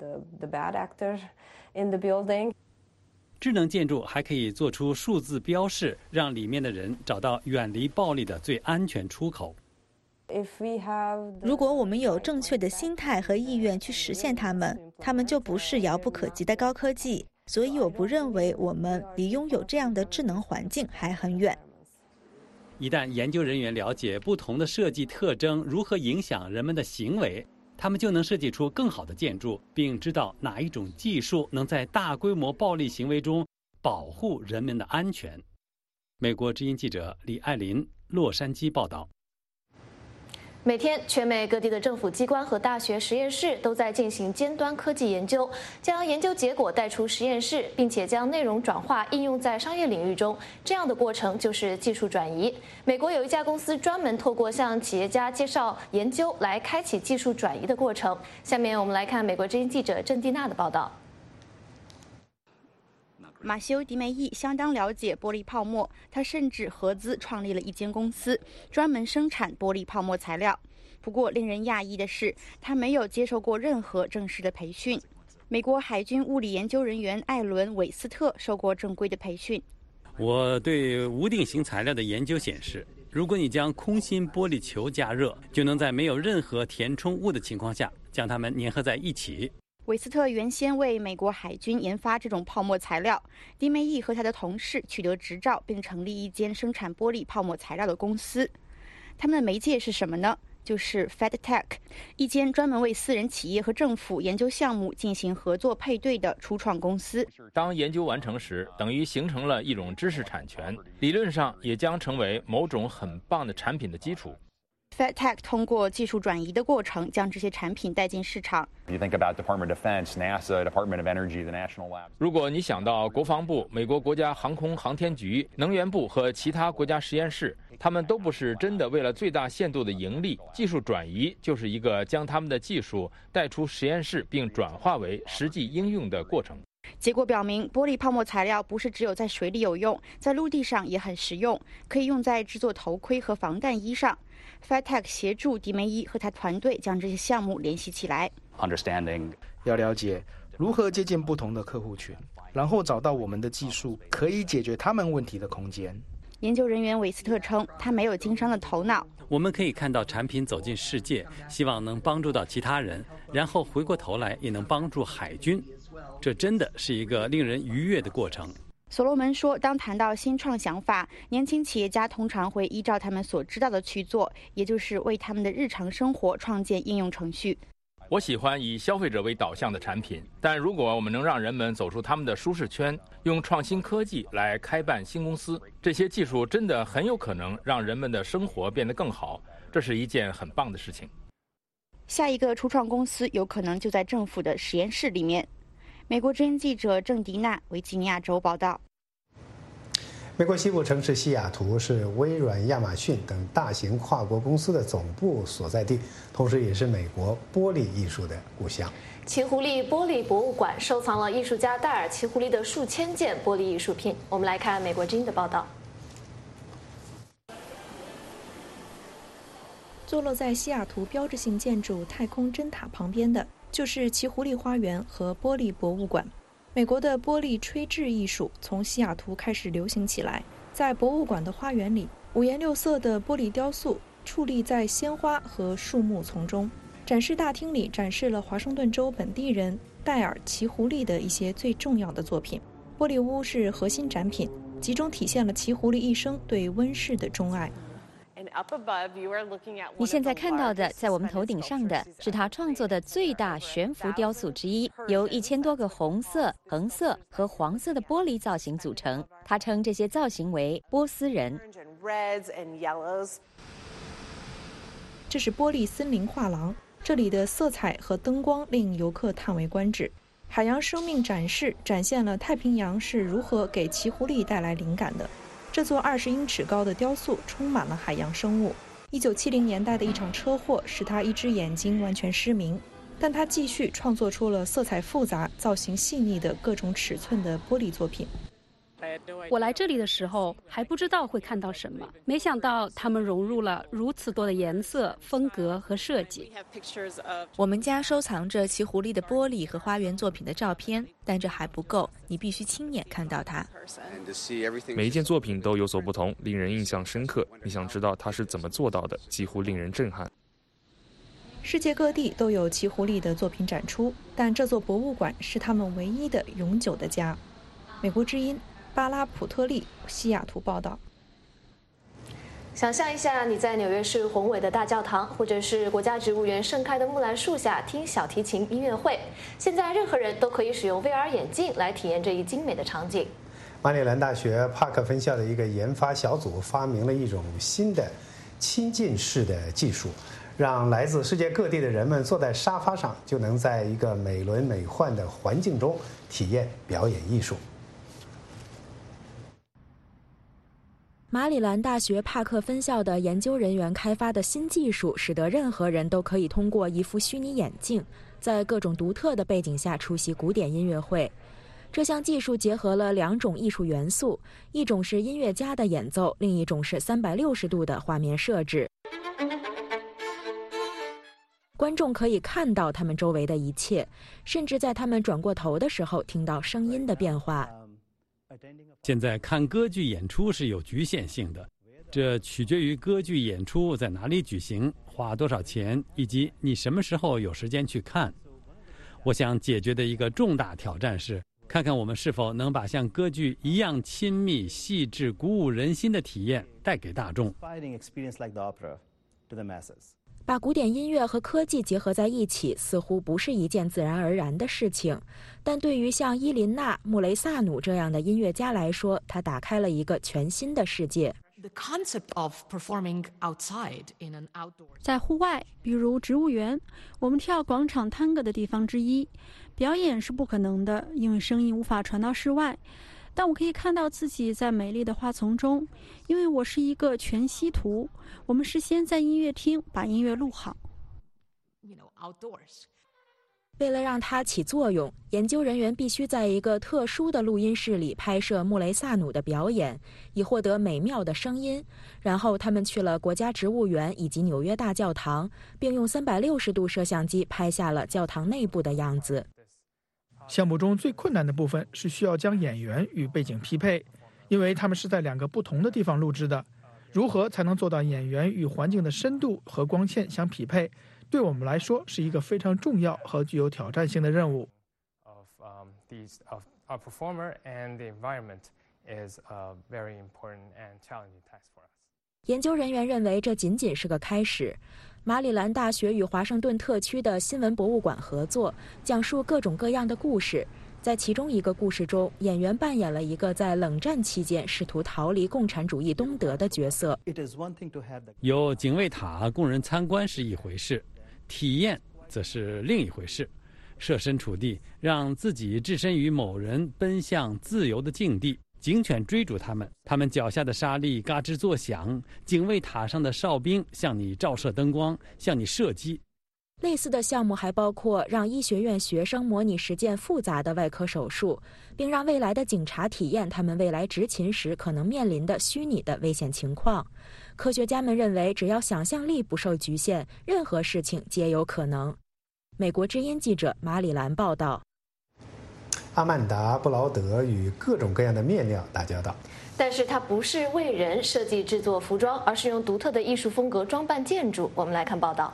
智能建筑还可以做出数字标示，让里面的人找到远离暴力的最安全出口。 如果我们有正确的心态和意愿去实现它们就不是遥不可及的高科技。所以我不认为我们离拥有这样的智能环境还很远。 一旦研究人员了解不同的设计特征如何影响人们的行为，他们就能设计出更好的建筑，并知道哪一种技术能在大规模暴力行为中保护人们的安全。美国之音记者李爱林，洛杉矶报道。 每天，全美各地的政府机关和大学实验室都在进行尖端科技研究，将研究结果带出实验室，并且将内容转化应用在商业领域中。这样的过程就是技术转移。美国有一家公司专门透过向企业家介绍研究来开启技术转移的过程。下面我们来看美国之音记者郑蒂娜的报道。 马修·迪梅伊相当了解玻璃泡沫，他甚至合资创立了一间公司，专门生产玻璃泡沫材料。不过，令人讶异的是，他没有接受过任何正式的培训。美国海军物理研究人员艾伦·韦斯特受过正规的培训。 我对无定型材料的研究显示，如果你将空心玻璃球加热，就能在没有任何填充物的情况下将它们粘合在一起。 韦斯特原先为美国海军研发这种泡沫材料，迪梅伊和他的同事取得执照，并成立一间生产玻璃泡沫材料的公司。他们的媒介是什么呢？就是 FedTech， 一间专门为私人企业和政府研究项目进行合作配对的初创公司。 当研究完成时，等于形成了一种知识产权，理论上也将成为某种很棒的产品的基础。 FedTech 通过技术转移的过程，将这些产品带进市场。 如果你想到国防部、美国国家航空航天局、能源部和其他国家实验室，他们都不是真的为了最大限度的盈利。技术转移就是一个将他们的技术带出实验室并转化为实际应用的过程。 结果表明，玻璃泡沫材料不是只有在水里有用，在陆地上也很实用，可以用在制作头盔和防弹衣上。FedTech 协助迪梅伊和他团队将这些项目联系起来。 要了解如何接近不同的客户群，然后找到我们的技术可以解决他们问题的空间。 研究人员韦斯特称，他没有经商的头脑。 我们可以看到产品走进世界，希望能帮助到其他人，然后回过头来也能帮助海军。这真的是一个令人愉悦的过程。 所罗门说，当谈到新创想法，年轻企业家通常会依照他们所知道的去做，也就是为他们的日常生活创建应用程序。 我喜欢以消费者为导向的产品，但如果我们能让人们走出他们的舒适圈，用创新科技来开办新公司，这些技术真的很有可能让人们的生活变得更好。这是一件很棒的事情。 下一个初创公司有可能就在政府的实验室里面。美国之音记者郑迪娜，维吉尼亚州报道。 美国西部城市西雅图是微软、亚马逊等大型跨国公司的总部所在地，同时也是美国玻璃艺术的故乡。 奇狐狸玻璃博物馆收藏了艺术家戴尔·奇狐狸的数千件玻璃艺术品。我们来看美国之音的报道。 坐落在西雅图标志性建筑太空针塔旁边的就是奇狐狸花园和玻璃博物馆。美国的玻璃吹制艺术从西雅图开始流行起来，在博物馆的花园里，五颜六色的玻璃雕塑矗立在鲜花和树木丛中。展示大厅里展示了华盛顿州本地人戴尔·奇狐狸的一些最重要的作品。玻璃屋是核心展品，集中体现了奇狐狸一生对温室的钟爱。 你现在看到的，在我们头顶上的是他创作的最大悬浮雕塑之一，由1000多个红色、橙色和黄色的玻璃造型组成。他称这些造型为波斯人。 这是玻璃森林画廊，这里的色彩和灯光令游客叹为观止。海洋生命展示展现了太平洋是如何给奇狐狸带来灵感的。这座20英尺高的雕塑充满了海洋生物。1970年代的一场车祸使他一只眼睛完全失明，但他继续创作出了色彩复杂、造型细腻的各种尺寸的玻璃作品。 我来这里的时候还不知道会看到什么，没想到他们融入了如此多的颜色、风格和设计。 我们家收藏着奇狐狸的玻璃和花园作品的照片，但这还不够，你必须亲眼看到它。 每一件作品都有所不同，令人印象深刻。你想知道它是怎么做到的，几乎令人震撼。 世界各地都有奇狐狸的作品展出，但这座博物馆是他们唯一的永久的家。美国之音巴拉普特利西雅图报道。 想象一下，你在纽约市宏伟的大教堂，或者是国家植物园盛开的木兰树下听小提琴音乐会。现在任何人都可以使用 VR 眼镜来体验这一精美的场景。 马里兰大学帕克分校的一个研发小组发明了一种新的亲近式的技术，让来自世界各地的人们坐在沙发上，就能在一个美轮美奂的环境中体验表演艺术。 马里兰大学帕克分校的研究人员开发的新技术，使得任何人都可以通过一副虚拟眼镜，在各种独特的背景下出席古典音乐会。这项技术结合了2种艺术元素，一种是音乐家的演奏，另一种是360度的画面设置。观众可以看到他们周围的一切，甚至在他们转过头的时候听到声音的变化。 现在看歌剧演出是有局限性的，这取决于歌剧演出在哪里举行，花多少钱，以及你什么时候有时间去看。我想解决的一个重大挑战是，看看我们是否能把像歌剧一样亲密、细致、鼓舞人心的体验带给大众。 把古典音乐和科技结合在一起，似乎不是一件自然而然的事情，但对于像伊琳娜·穆雷萨努这样的音乐家来说，它打开了一个全新的世界。 在户外，比如植物园，我们跳广场探戈的地方之一，表演是不可能的，因为声音无法传到室外。但我可以看到自己在美丽的花丛中，因为我是一个全息图。我们事先在音乐厅把音乐录好。 为了让它起作用，研究人员必须在一个特殊的录音室里拍摄穆雷萨努的表演，以获得美妙的声音。然后他们去了国家植物园以及纽约大教堂，并用360度摄像机拍下了教堂内部的样子。 项目中最困难的部分是需要将演员与背景匹配，因为他们是在2个不同的地方录制的。如何才能做到演员与环境的深度和光线相匹配，对我们来说是一个非常重要和具有挑战性的任务。 研究人员认为这仅仅是个开始。马里兰大学与华盛顿特区的新闻博物馆合作，讲述各种各样的故事。在其中一个故事中，演员扮演了一个在冷战期间试图逃离共产主义东德的角色。 有警卫塔供人参观是一回事，体验则是另一回事。设身处地，让自己置身于某人奔向自由的境地。警犬追逐他们，他们脚下的沙粒嘎吱作响，警卫塔上的哨兵向你照射灯光，向你射击。 类似的项目还包括让医学院学生模拟实践复杂的外科手术，并让未来的警察体验他们未来执勤时可能面临的虚拟的危险情况。科学家们认为，只要想象力不受局限，任何事情皆有可能。美国之音记者马里兰报道。 阿曼达·布劳德与各种各样的面料打交道， 但是他不是为人设计制作服装，而是用独特的艺术风格装扮建筑。我们来看报道。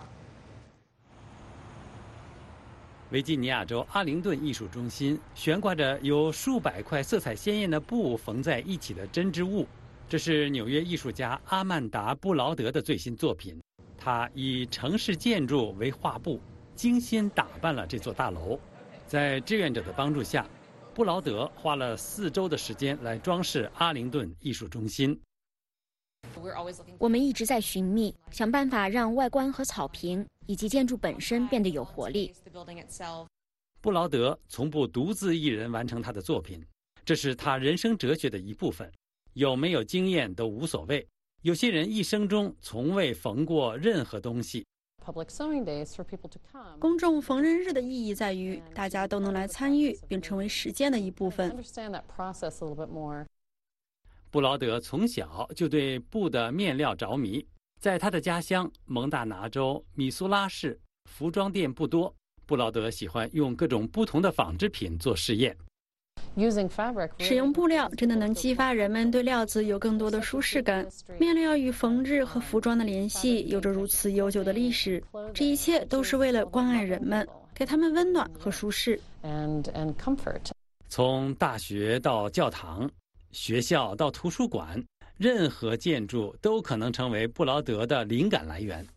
维吉尼亚州阿灵顿艺术中心悬挂着由数百块色彩鲜艳的布缝在一起的针织物，这是纽约艺术家阿曼达·布劳德的最新作品。他以城市建筑为画布，精心打扮了这座大楼。在志愿者的帮助下，布劳德花了4周的时间来装饰阿灵顿艺术中心。 我们一直在寻觅，想办法让外观和草坪以及建筑本身变得有活力。 布劳德从不独自一人完成他的作品，这是他人生哲学的一部分。有没有经验都无所谓，有些人一生中从未缝过任何东西。 公众缝纫日的意义在于大家都能来参与，并成为实践的一部分。 布劳德从小就对布的面料着迷，在他的家乡蒙大拿州米苏拉市，服装店不多。布劳德喜欢用各种不同的纺织品做实验。 使用布料真的能激发人们对料子有更多的舒适感。面料与缝制和服装的联系有着如此悠久的历史，这一切都是为了关爱人们，给他们温暖和舒适。 从大学到教堂，学校到图书馆，任何建筑都可能成为布劳德的灵感来源。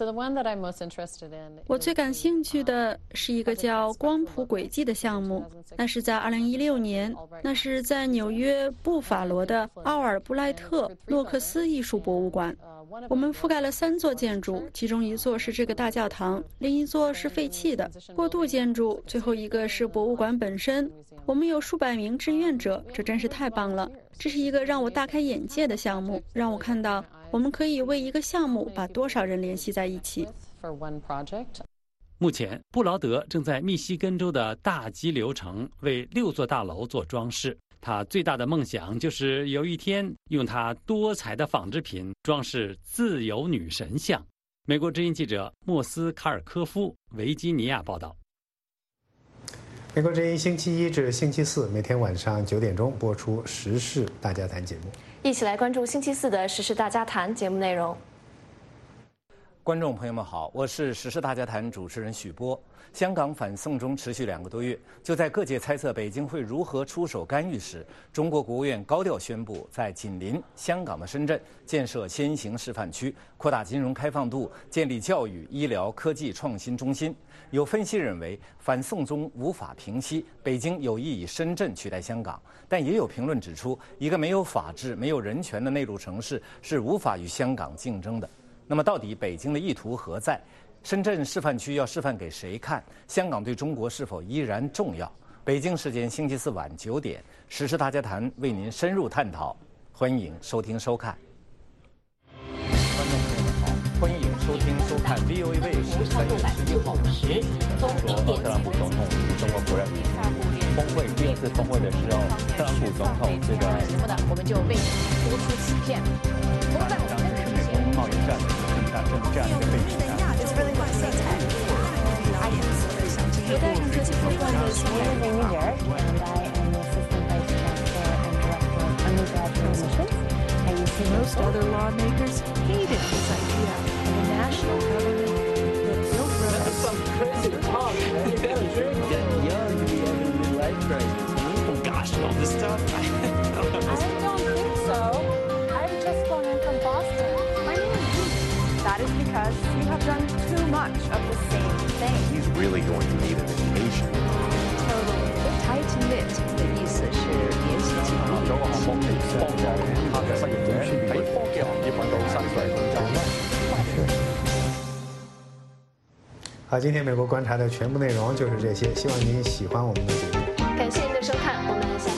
我最感兴趣的是一个叫光谱轨迹的项目，那是在2016年，那是在纽约布法罗的奥尔布莱特诺克斯艺术博物馆。我们覆盖了3座建筑，其中一座是这个大教堂，另一座是废弃的过渡建筑，最后一个是博物馆本身。我们有数百名志愿者，这真是太棒了。这是一个让我大开眼界的项目，让我看到我们可以为一个项目把多少人联系在一起。 目前，布劳德正在密西根州的大激流城为6座大楼做装饰。他最大的梦想就是有一天用他多彩的纺织品装饰自由女神像。美国之音记者莫斯卡尔科夫，维吉尼亚报道。 美国之音星期1至星期4每天晚上9点钟播出《时事大家谈》节目， 一起来关注星期4的《时事大家谈》节目内容。 观众朋友们好，我是《时事大家谈》主持人许波。香港反送中持续2个多月，就在各界猜测北京会如何出手干预时，中国国务院高调宣布，在紧邻香港的深圳建设先行示范区，扩大金融开放度，建立教育、医疗、科技创新中心。有分析认为，反送中无法平息，北京有意以深圳取代香港，但也有评论指出，一个没有法治、没有人权的内陆城市是无法与香港竞争的。那么，到底北京的意图何在？深圳示范区要示范给谁看？香港对中国是否依然重要？北京时间星期4晚9点，《时事大家谈》为您深入探讨，欢迎收听收看。观众朋友们好，欢迎收听收看 VOA 卫视3月11号说特朗普总统与中国国人峰会第2次峰会的时候，特朗普总统这个我们就为您播出此片。 贸易战这样一个背景下， 我在上科技部分的前任的女儿 and I am the assistant vice chancellor and director of undergraduate admissions. I used to most other lawmakers hated this idea of a national government that built roads. That's some crazy talk, man. You gotta drink. Getting young to be having a midlife crisis. Oh gosh, all this stuff. I don't think so. I'm just going in from Boston. That is because you have done too much of the same thing. He's really going to need an education. Totally. Tight-knit 的意思是联系紧密。 做個項目嚟幫助他嘅畢業者喺科技行業揾到薪水工作。 好，今天美国观察的全部内容就是这些，希望您喜欢我们的节目。 感谢您的收看，我们下